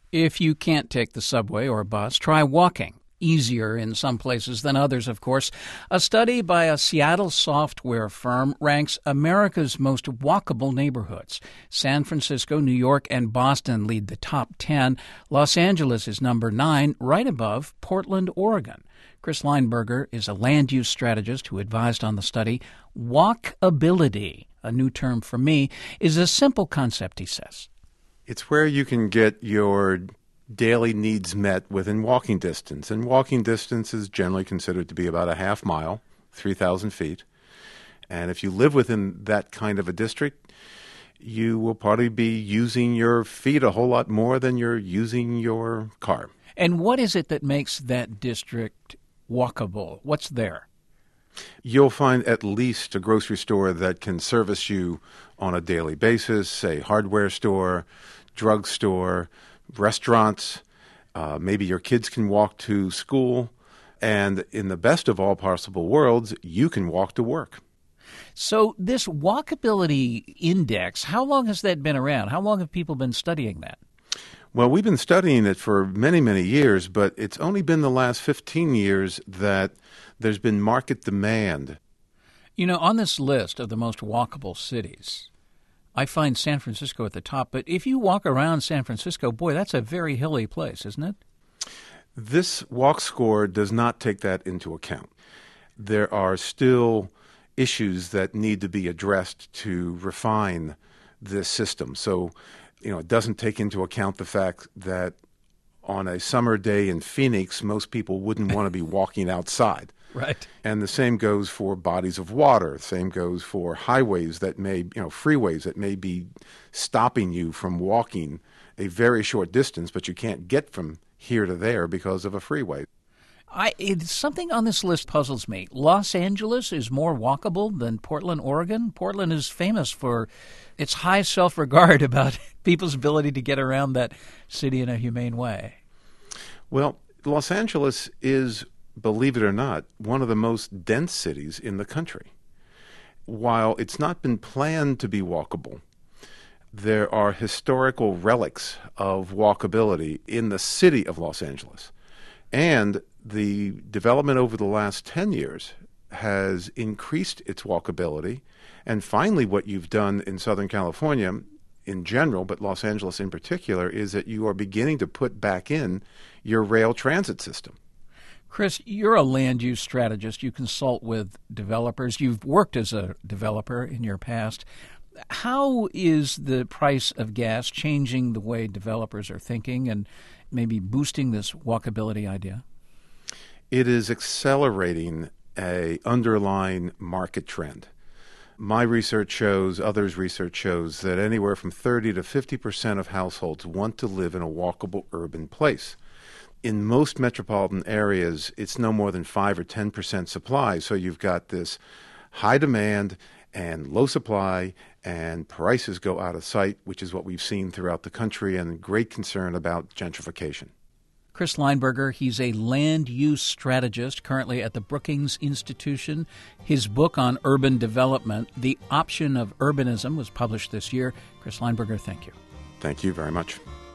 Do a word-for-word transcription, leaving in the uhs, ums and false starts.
If you can't take the subway or bus, try walking. Easier in some places than others, of course. A study by a Seattle software firm ranks America's most walkable neighborhoods. San Francisco, New York, and Boston lead the top ten. Los Angeles is number nine, right above Portland, Oregon. Chris Lineberger is a land use strategist who advised on the study. Walkability, a new term for me, is a simple concept, he says. It's where you can get your daily needs met within walking distance. And walking distance is generally considered to be about a half mile, three thousand feet. And if you live within that kind of a district, you will probably be using your feet a whole lot more than you're using your car. And what is it that makes that district walkable? What's there? You'll find at least a grocery store that can service you on a daily basis, a hardware store, drugstore, restaurants. Uh, maybe your kids can walk to school. And in the best of all possible worlds, you can walk to work. So this walkability index, how long has that been around? How long have people been studying that? Well, we've been studying it for many, many years, but it's only been the last fifteen years that there's been market demand. You know, on this list of the most walkable cities, I find San Francisco at the top. But if you walk around San Francisco, boy, that's a very hilly place, isn't it? This walk score does not take that into account. There are still issues that need to be addressed to refine this system. So, you know, it doesn't take into account the fact that on a summer day in Phoenix, most people wouldn't want to be walking outside. Right. And the same goes for bodies of water. Same goes for highways that may, you know, freeways that may be stopping you from walking a very short distance, but you can't get from here to there because of a freeway. I it's something on this list puzzles me. Los Angeles is more walkable than Portland, Oregon. Portland is famous for its high self-regard about people's ability to get around that city in a humane way. Well, Los Angeles is, believe it or not, one of the most dense cities in the country. While it's not been planned to be walkable, there are historical relics of walkability in the city of Los Angeles. And the development over the last ten years has increased its walkability. And finally, what you've done in Southern California in general, but Los Angeles in particular, is that you are beginning to put back in your rail transit system. Chris, you're a land use strategist. You consult with developers. You've worked as a developer in your past. How is the price of gas changing the way developers are thinking and maybe boosting this walkability idea? It is accelerating a underlying market trend. My research shows, others' research shows, that anywhere from thirty to fifty percent of households want to live in a walkable urban place. In most metropolitan areas, it's no more than five or ten percent supply, so you've got this high demand and low supply, and prices go out of sight, which is what we've seen throughout the country, and great concern about gentrification. Chris Lineberger, he's a land use strategist currently at the Brookings Institution. His book on urban development, The Option of Urbanism, was published this year. Chris Lineberger, thank you. Thank you very much.